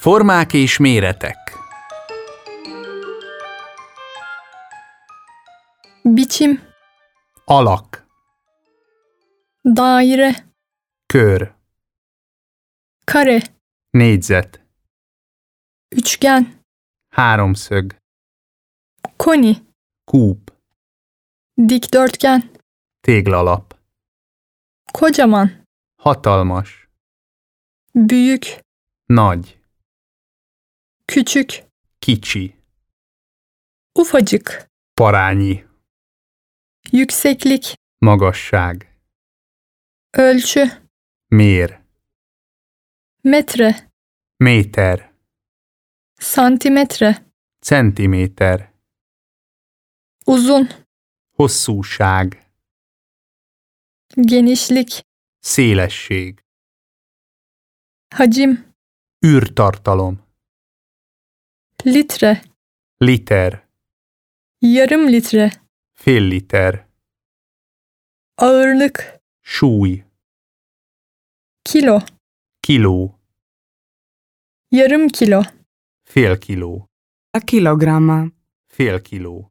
Formák és méretek. Biçim, Alak, daire, kör, kare, négyzet, üçgen, háromszög, koni, kúp, dikdörtgen, téglalap, kocaman, hatalmas, büyük, nagy, küçük, kicsi, ufacık, parányi, yükseklik, magasság, ölçü, mér, metre, méter, santimetre, centiméter, uzun, hosszúság, genişlik, szélesség, hacim, űrtartalom, litre, liter, yarım litre, fél liter, ağırlık, súly, kilo, kiló, yarım kilo, fél kiló, A kilogramma. fél kiló.